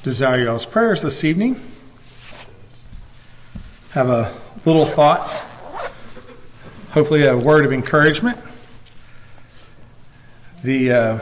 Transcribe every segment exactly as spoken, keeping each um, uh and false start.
desire y'all's prayers this evening. Have a little thought, hopefully a word of encouragement. The uh,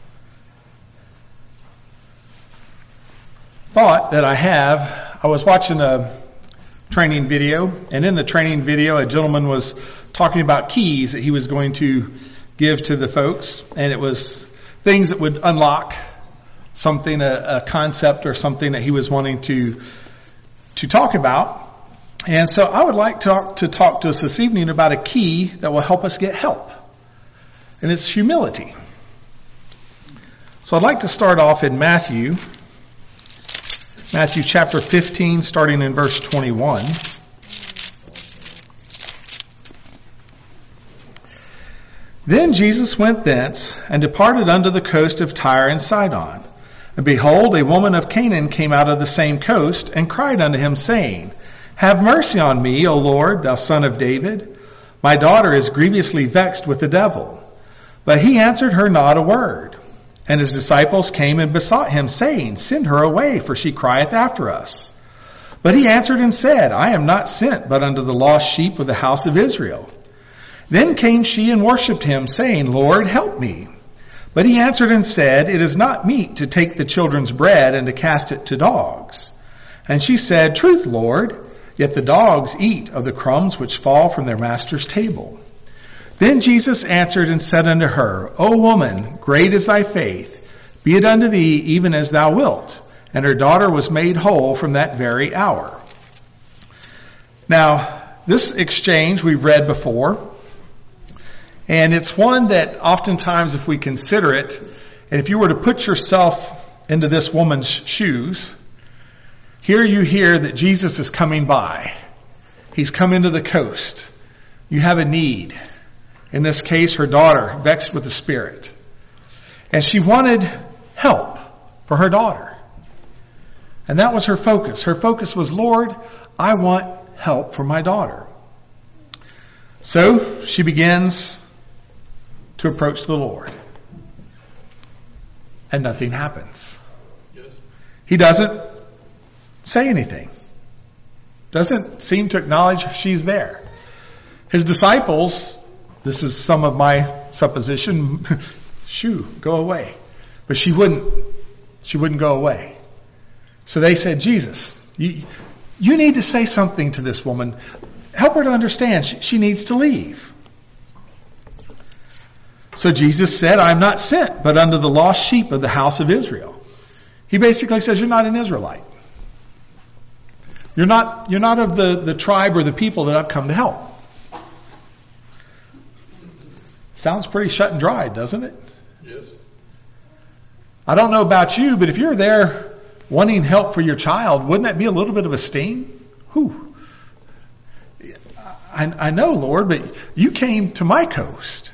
thought that I have, I was watching a training video, and in the training video, a gentleman was talking about keys that he was going to give to the folks, and it was things that would unlock something, a, a concept or something that he was wanting to to talk about. And so I would like to talk, to talk to us this evening about a key that will help us get help, and it's humility. So I'd like to start off in Matthew, Matthew chapter fifteen, starting in verse twenty-one. Then Jesus went thence and departed unto the coast of Tyre and Sidon. And behold, a woman of Canaan came out of the same coast and cried unto him, saying, Have mercy on me, O Lord, thou son of David. My daughter is grievously vexed with the devil. But he answered her not a word. And his disciples came and besought him, saying, Send her away, for she crieth after us. But he answered and said, I am not sent but unto the lost sheep of the house of Israel. Then came she and worshipped him, saying, Lord, help me. But he answered and said, It is not meet to take the children's bread and to cast it to dogs. And she said, Truth, Lord, yet the dogs eat of the crumbs which fall from their master's table. Then Jesus answered and said unto her, O woman, great is thy faith. Be it unto thee even as thou wilt. And her daughter was made whole from that very hour. Now, this exchange we've read before. And it's one that oftentimes if we consider it, and if you were to put yourself into this woman's shoes, here you hear that Jesus is coming by. He's come into the coast. You have a need. In this case, her daughter, vexed with the spirit. And she wanted help for her daughter. And that was her focus. Her focus was, Lord, I want help for my daughter. So she begins to approach the Lord. And nothing happens. Yes. He doesn't say anything. Doesn't seem to acknowledge she's there. His disciples, this is some of my supposition, shoo, go away. But she wouldn't, she wouldn't go away. So they said, Jesus, you, you need to say something to this woman. Help her to understand. She, she needs to leave. So Jesus said, I am not sent, but unto the lost sheep of the house of Israel. He basically says, you're not an Israelite. You're not, you're not of the, the tribe or the people that I've come to help. Sounds pretty shut and dry, doesn't it? Yes. I don't know about you, but if you're there wanting help for your child, wouldn't that be a little bit of a sting? Whew. I, I know, Lord, but you came to my coast.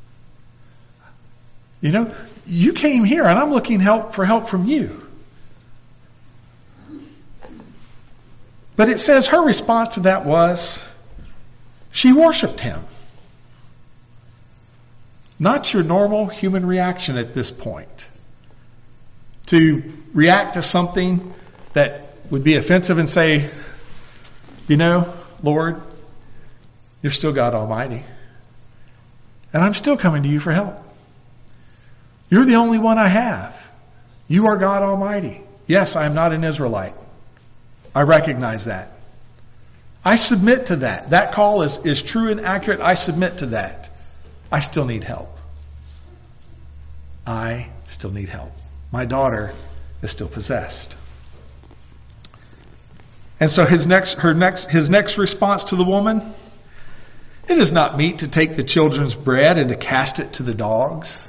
You know, you came here and I'm looking help for help from you. But it says her response to that was, she worshiped him. Not your normal human reaction at this point. To react to something that would be offensive and say, you know, Lord, you're still God Almighty. And I'm still coming to you for help. You're the only one I have. You are God Almighty. Yes, I am not an Israelite. I recognize that. I submit to that. That call is, is true and accurate. I submit to that. I still need help. I still need help. My daughter is still possessed. And so his next, her next, his next response to the woman, it is not meet to take the children's bread and to cast it to the dogs.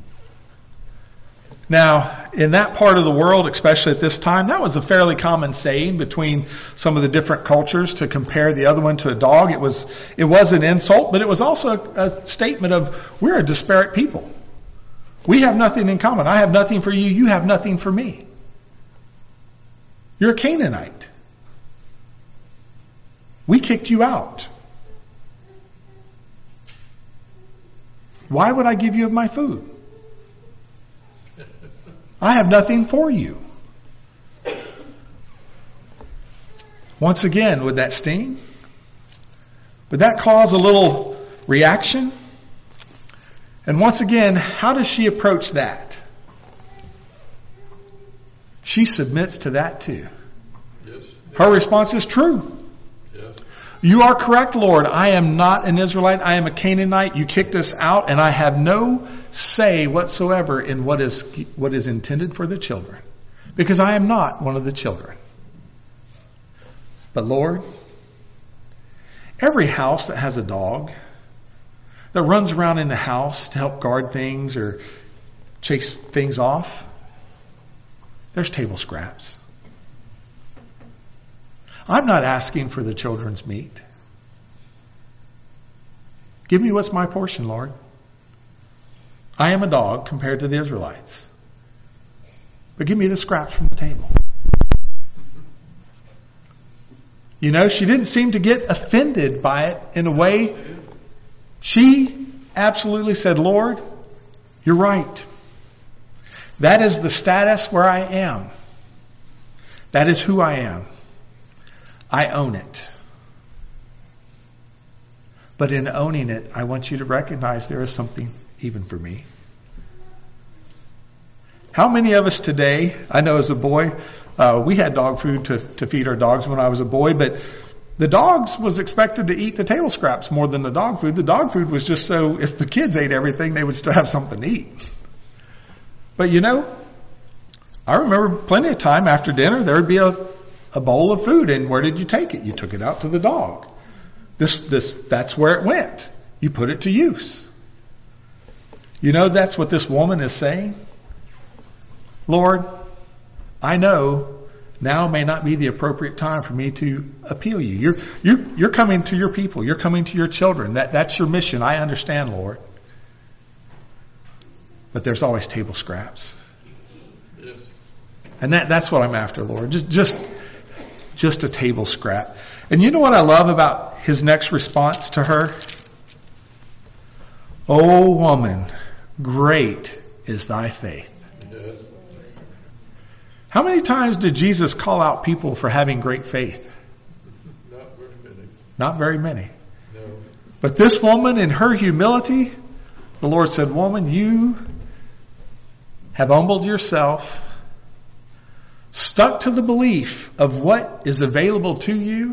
Now, in that part of the world, especially at this time, that was a fairly common saying between some of the different cultures to compare the other one to a dog. It was, it was an insult, but it was also a statement of, we're a disparate people. We have nothing in common. I have nothing for you. You have nothing for me. You're a Canaanite. We kicked you out. Why would I give you of my food? I have nothing for you. Once again, would that sting? Would that cause a little reaction? And once again, how does she approach that? She submits to that too. Yes. Her response is true. Yes. You are correct, Lord. I am not an Israelite. I am a Canaanite. You kicked us out, and I have no say whatsoever in what is what is intended for the children, because I am not one of the children. But Lord, every house that has a dog that runs around in the house to help guard things or chase things off, there's table scraps. I'm not asking for the children's meat. Give me what's my portion, Lord. I am a dog compared to the Israelites. But give me the scraps from the table. You know, she didn't seem to get offended by it in a way. She absolutely said, Lord, you're right. That is the status where I am. That is who I am. I own it. But in owning it, I want you to recognize there is something even for me. How many of us today, I know as a boy, uh, we had dog food to, to feed our dogs when I was a boy, but the dogs was expected to eat the table scraps more than the dog food. The dog food was just so if the kids ate everything, they would still have something to eat. But you know, I remember plenty of time after dinner, there would be a, a bowl of food, and where did you take it? You took it out to the dog. This, this, that's where it went. You put it to use. You know, that's what this woman is saying. Lord, I know now may not be the appropriate time for me to appeal you. You're, you're, you're coming to your people. You're coming to your children. That, that's your mission. I understand, Lord. But there's always table scraps. Yes. And that, that's what I'm after, Lord. Just, just, just a table scrap. And you know what I love about his next response to her? O woman, great is thy faith. Yes. How many times did Jesus call out people for having great faith? Not very many. Not very many. No. But this woman, in her humility, the Lord said, woman, you have humbled yourself, stuck to the belief of what is available to you.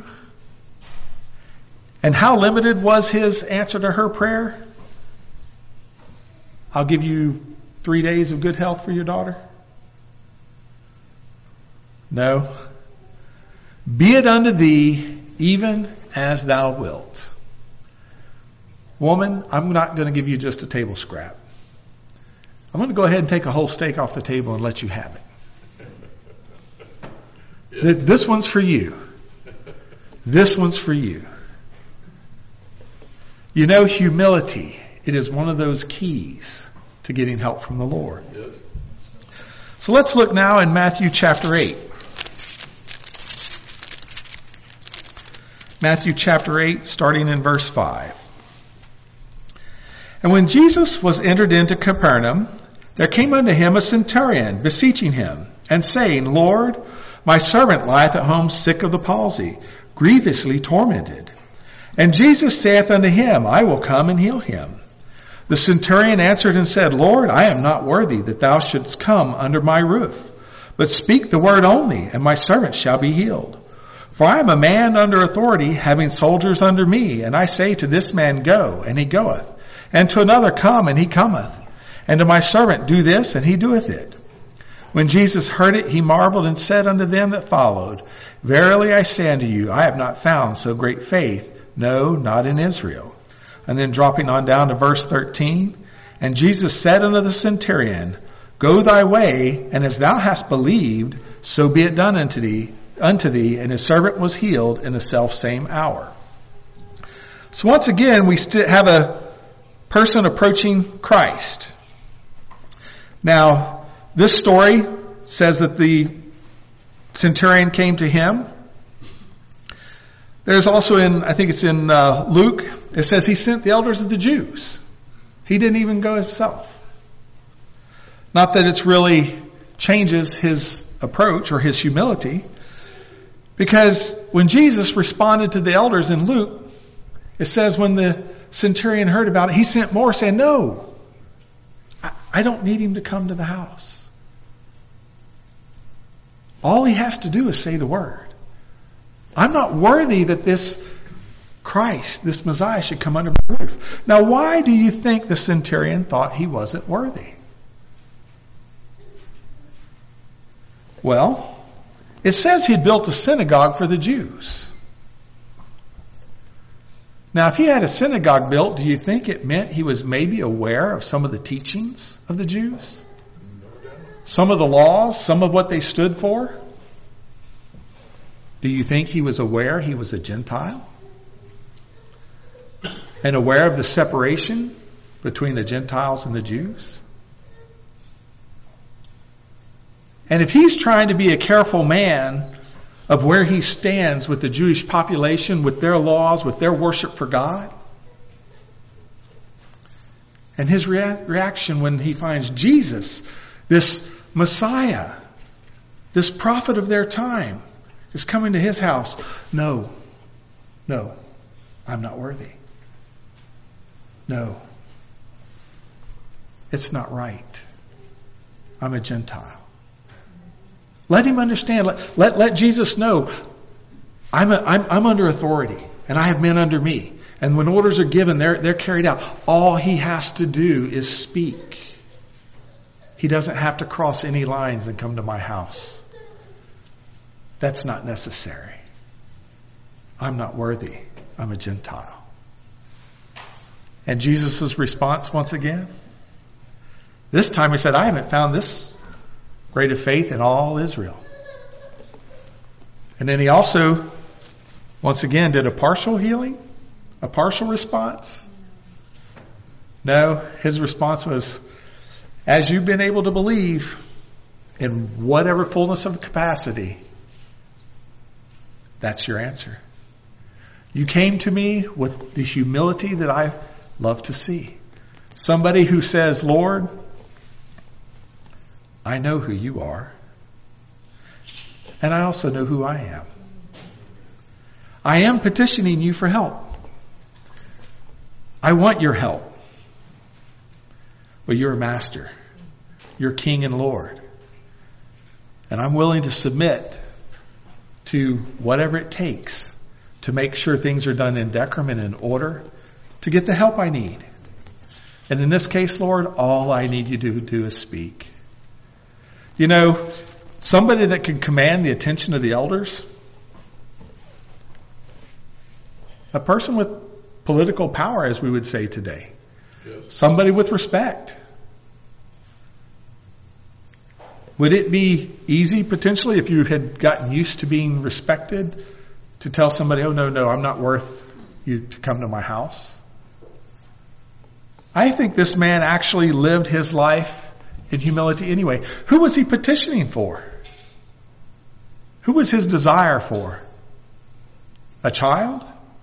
And how limited was his answer to her prayer? I'll give you three days of good health for your daughter. No. Be it unto thee even as thou wilt. Woman, I'm not going to give you just a table scrap. I'm going to go ahead and take a whole steak off the table and let you have it. Yes. This one's for you. This one's for you. You know, humility, it is one of those keys to getting help from the Lord. Yes. So let's look now in Matthew chapter eight. Matthew chapter eight, starting in verse five. And when Jesus was entered into Capernaum, there came unto him a centurion, beseeching him, and saying, Lord, my servant lieth at home sick of the palsy, grievously tormented. And Jesus saith unto him, I will come and heal him. The centurion answered and said, Lord, I am not worthy that thou shouldst come under my roof, but speak the word only, and my servant shall be healed. For I am a man under authority, having soldiers under me, and I say to this man, go, and he goeth, and to another, come, and he cometh, and to my servant, do this, and he doeth it. When Jesus heard it, he marveled and said unto them that followed, Verily I say unto you, I have not found so great faith, no, not in Israel. And then dropping on down to verse thirteen, and Jesus said unto the centurion, Go thy way, and as thou hast believed, so be it done unto thee, unto thee. And his servant was healed in the selfsame hour. So once again, we still have a person approaching Christ. Now, this story says that the centurion came to him. There's also in, I think it's in uh, Luke, it says he sent the elders of the Jews. He didn't even go himself. Not that it's really changes his approach or his humility. Because when Jesus responded to the elders in Luke, it says when the centurion heard about it, he sent more saying, no, I, I don't need him to come to the house. All he has to do is say the word. I'm not worthy that this Christ, this Messiah, should come under my roof. Now, why do you think the centurion thought he wasn't worthy? Well, it says he built a synagogue for the Jews. Now, if he had a synagogue built, do you think it meant he was maybe aware of some of the teachings of the Jews? Some of the laws, some of what they stood for? Do you think he was aware he was a Gentile? And aware of the separation between the Gentiles and the Jews? And if he's trying to be a careful man of where he stands with the Jewish population, with their laws, with their worship for God, and his rea- reaction when he finds Jesus, this Messiah, this prophet of their time, is coming to his house. No, no, I'm not worthy. No, it's not right. I'm a Gentile. Let him understand. Let, let, let Jesus know, I'm, a, I'm, I'm under authority, and I have men under me. And when orders are given, they're, they're carried out. All he has to do is speak. He doesn't have to cross any lines and come to my house. That's not necessary. I'm not worthy. I'm a Gentile. And Jesus' response once again? This time he said, I haven't found this great of faith in all Israel. And then he also, once again, did a partial healing, a partial response. No, his response was, as you've been able to believe in whatever fullness of capacity, that's your answer. You came to me with the humility that I love to see. Somebody who says, Lord, I know who you are. And I also know who I am. I am petitioning you for help. I want your help. But you're a master. You're King and Lord. And I'm willing to submit to whatever it takes to make sure things are done in decorum and in order to get the help I need. And in this case, Lord, all I need you to do is speak. You know, somebody that can command the attention of the elders, a person with political power, as we would say today, yes. Somebody with respect. Would it be easy, potentially, if you had gotten used to being respected, to tell somebody, oh, no, no, I'm not worth you to come to my house? I think this man actually lived his life in humility anyway. Who was he petitioning for? Who was his desire for? A child?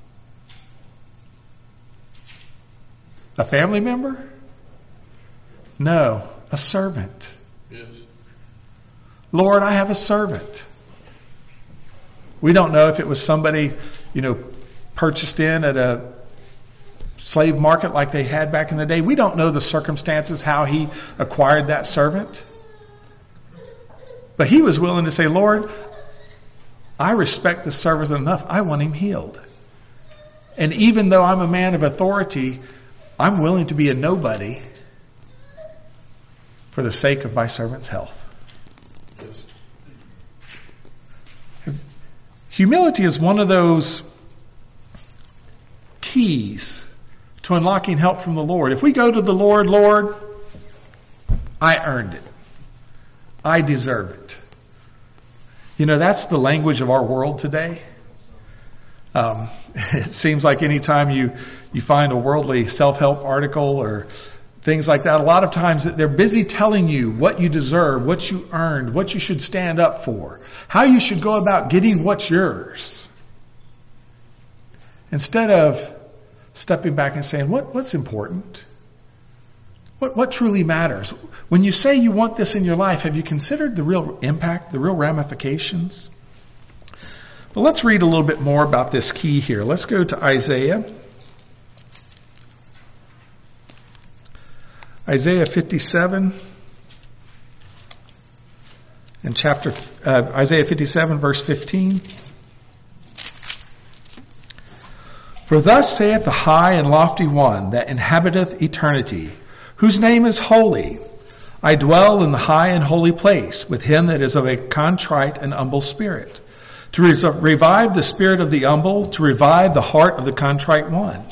A family member? No, a servant. Yes. Lord, I have a servant. We don't know if it was somebody, you know, purchased in at a slave market like they had back in the day. We don't know the circumstances, how he acquired that servant. But he was willing to say, Lord, I respect this servant enough. I want him healed. And even though I'm a man of authority, I'm willing to be a nobody for the sake of my servant's health. Yes. Humility is one of those keys to unlocking help from the Lord. If we go to the Lord, Lord, I earned it. I deserve it. You know, that's the language of our world today. Um, it seems like anytime you, you find a worldly self-help article or things like that, a lot of times they're busy telling you what you deserve, what you earned, what you should stand up for, how you should go about getting what's yours. Instead of stepping back and saying, what, what's important? What, what truly matters? When you say you want this in your life, have you considered the real impact, the real ramifications? But let's read a little bit more about this key here. Let's go to Isaiah. Isaiah fifty-seven. In chapter, uh, Isaiah fifty-seven, verse fifteen. For thus saith the high and lofty one that inhabiteth eternity, whose name is holy. I dwell in the high and holy place with him that is of a contrite and humble spirit, to res- revive the spirit of the humble, to revive the heart of the contrite one.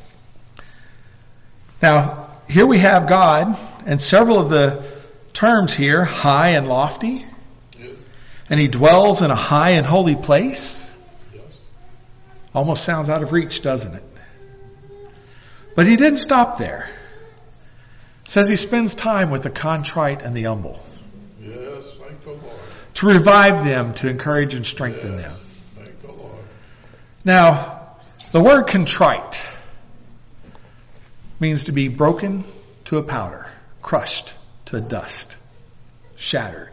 Now, here we have God, and several of the terms here, high and lofty, Yes. and he dwells in a high and holy place. Yes. Almost sounds out of reach, doesn't it? But he didn't stop there. It says he spends time with the contrite and the humble Yes. Thank the Lord. to revive them, to encourage and strengthen Yes. them. Thank the Lord. Now, the word contrite means to be broken to a powder, crushed to a dust, shattered.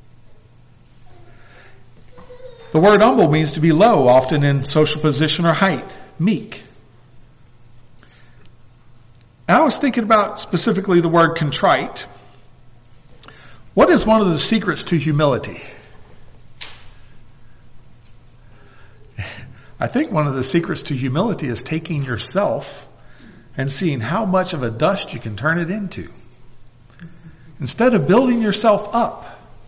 The word humble means to be low, often in social position or height, meek. Now, I was thinking about specifically the word contrite. What is one of the secrets to humility? I think one of the secrets to humility is taking yourself and seeing how much of a dust you can turn it into. Instead of building yourself up,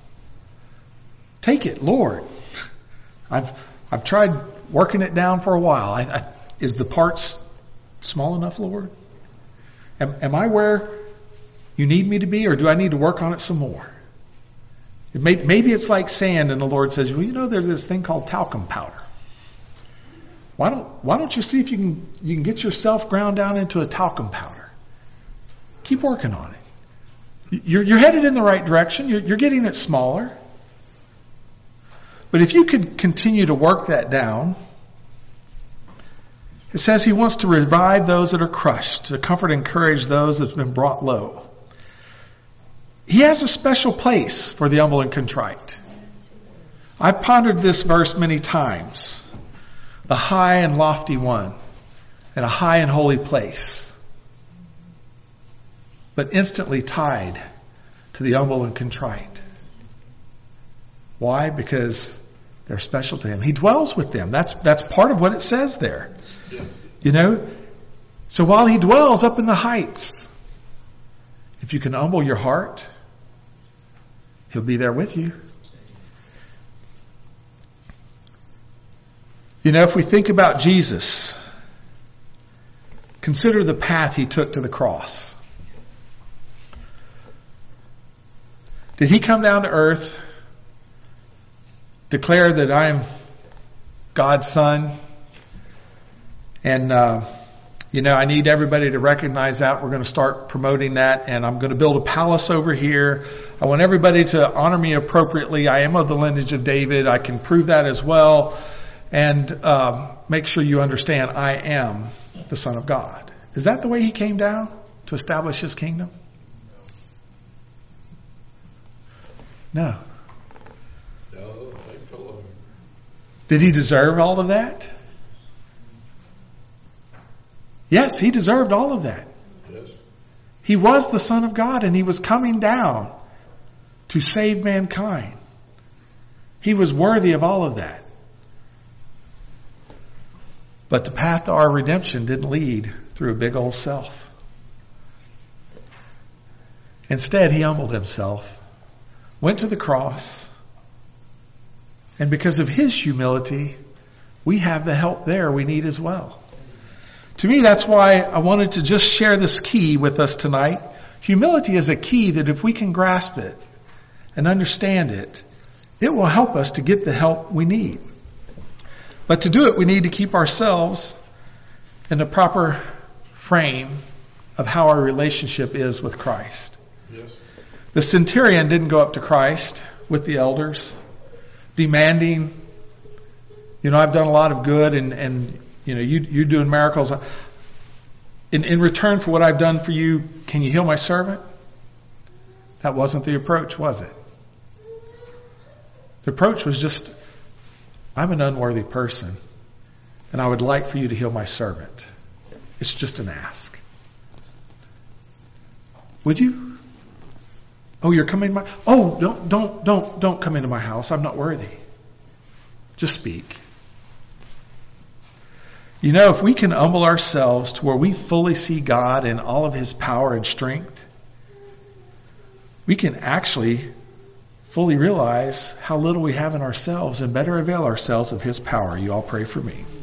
take it, Lord. I've I've tried working it down for a while. I, I, is the parts small enough, Lord? Am, am I where you need me to be, or do I need to work on it some more? It may, maybe it's like sand, and the Lord says, well, you know, there's this thing called talcum powder. Why don't Why don't you see if you can you can get yourself ground down into a talcum powder? Keep working on it. You're, you're headed in the right direction. You're, you're getting it smaller. But if you could continue to work that down, it says he wants to revive those that are crushed, to comfort and encourage those that have been brought low. He has a special place for the humble and contrite. I've pondered this verse many times. The high and lofty one, and a high and holy place, but instantly tied to the humble and contrite. Why? Because they're special to him. He dwells with them. That's that's part of what it says there. Yes. You know? So while he dwells up in the heights, if you can humble your heart, he'll be there with you. You know, if we think about Jesus, consider the path he took to the cross. Did he come down to earth, declare that I am God's son, and, uh, you know, I need everybody to recognize that. We're going to start promoting that, and I'm going to build a palace over here. I want everybody to honor me appropriately. I am of the lineage of David. I can prove that as well. And um, make sure you understand I am the Son of God. Is that the way he came down to establish his kingdom? No. No, thank the Lord. Did he deserve all of that? Yes, he deserved all of that. Yes. He was the Son of God, and he was coming down to save mankind. He was worthy of all of that. But the path to our redemption didn't lead through a big old self. Instead, he humbled himself, went to the cross, and because of his humility, we have the help there we need as well. To me, that's why I wanted to just share this key with us tonight. Humility is a key that if we can grasp it and understand it, it will help us to get the help we need. But to do it, we need to keep ourselves in the proper frame of how our relationship is with Christ. Yes. The centurion didn't go up to Christ with the elders, demanding, you know, I've done a lot of good, and, and you know, you, you're doing miracles. In, in return for what I've done for you, can you heal my servant? That wasn't the approach, was it? The approach was just I'm an unworthy person, and I would like for you to heal my servant. It's just an ask. Would you? Oh, you're coming to my... Oh, don't, don't, don't, don't come into my house. I'm not worthy. Just speak. You know, if we can humble ourselves to where we fully see God in all of His power and strength, we can actually fully realize how little we have in ourselves and better avail ourselves of His power. You all pray for me.